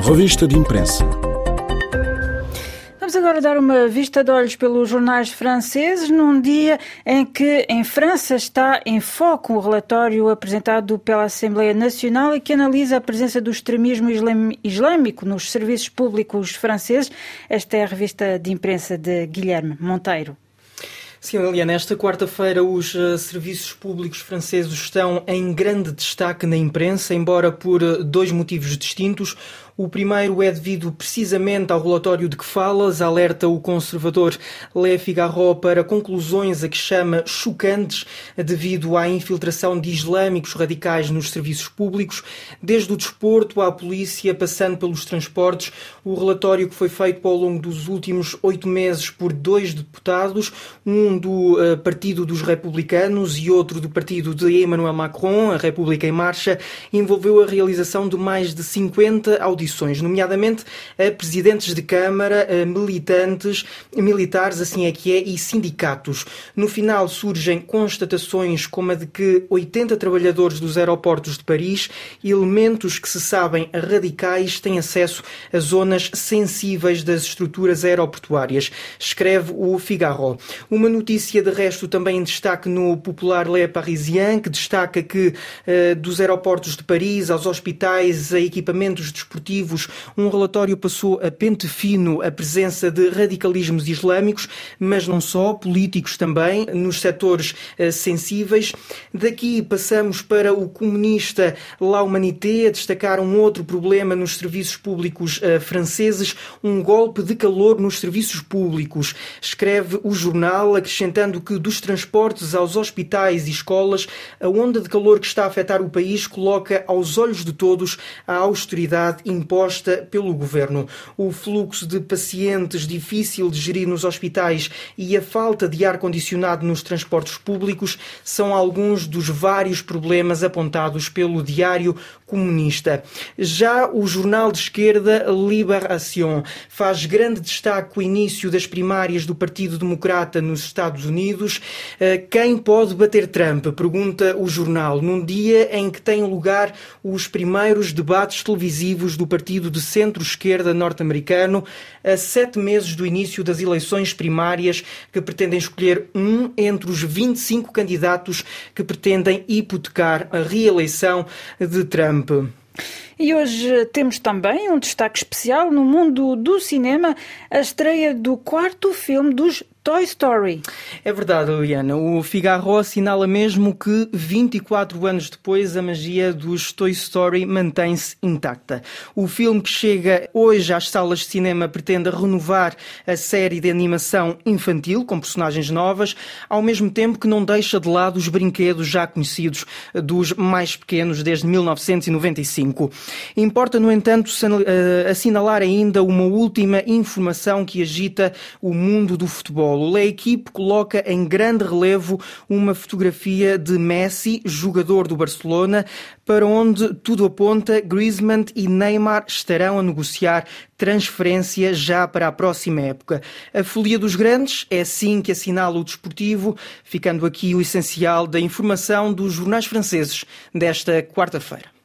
Revista de Imprensa. Vamos agora dar uma vista de olhos pelos jornais franceses, num dia em que em França está em foco o relatório apresentado pela Assembleia Nacional e que analisa a presença do extremismo islâmico nos serviços públicos franceses. Esta é a revista de imprensa de Guilherme Monteiro. Sim, Eliana, esta quarta-feira os serviços públicos franceses estão em grande destaque na imprensa, embora por dois motivos distintos. O primeiro é devido precisamente ao relatório de que falas, alerta o conservador Le Figaro para conclusões a que chama chocantes devido à infiltração de islâmicos radicais nos serviços públicos, desde o desporto à polícia, passando pelos transportes. O relatório que foi feito ao longo dos últimos 8 meses por dois deputados, um do Partido dos Republicanos e outro do partido de Emmanuel Macron, a República em Marcha, envolveu a realização de mais de 50 audições, nomeadamente a presidentes de Câmara, militares, assim é que é, e sindicatos. No final surgem constatações como a de que 80 trabalhadores dos aeroportos de Paris, elementos que se sabem radicais, têm acesso a zonas sensíveis das estruturas aeroportuárias, escreve o Figaro. Uma notícia de resto também em destaque no popular Le Parisien, que destaca que dos aeroportos de Paris aos hospitais a equipamentos desportivos, um relatório passou a pente fino a presença de radicalismos islâmicos, mas não só, políticos também, nos setores sensíveis. Daqui passamos para o comunista La Humanité, a destacar um outro problema nos serviços públicos franceses, um golpe de calor nos serviços públicos. Escreve o jornal, acrescentando que dos transportes aos hospitais e escolas, a onda de calor que está a afetar o país coloca aos olhos de todos a austeridade imposta pelo governo. O fluxo de pacientes difícil de gerir nos hospitais e a falta de ar-condicionado nos transportes públicos são alguns dos vários problemas apontados pelo Diário Comunista. Já o jornal de esquerda Libération faz grande destaque o início das primárias do Partido Democrata nos Estados Unidos. Quem pode bater Trump? Pergunta o jornal, num dia em que têm lugar os primeiros debates televisivos do Partido de Centro-Esquerda norte-americano, a 7 meses do início das eleições primárias que pretendem escolher um entre os 25 candidatos que pretendem hipotecar a reeleição de Trump. E hoje temos também um destaque especial no mundo do cinema, a estreia do quarto filme dos Toy Story. É verdade, Eliana. O Figaro assinala mesmo que 24 anos depois a magia dos Toy Story mantém-se intacta. O filme que chega hoje às salas de cinema pretende renovar a série de animação infantil com personagens novas, ao mesmo tempo que não deixa de lado os brinquedos já conhecidos dos mais pequenos desde 1995. Importa, no entanto, assinalar ainda uma última informação que agita o mundo do futebol. O L'Équipe coloca em grande relevo uma fotografia de Messi, jogador do Barcelona, para onde tudo aponta, Griezmann e Neymar estarão a negociar transferência já para a próxima época. A folia dos grandes é assim que assinala o desportivo, ficando aqui o essencial da informação dos jornais franceses desta quarta-feira.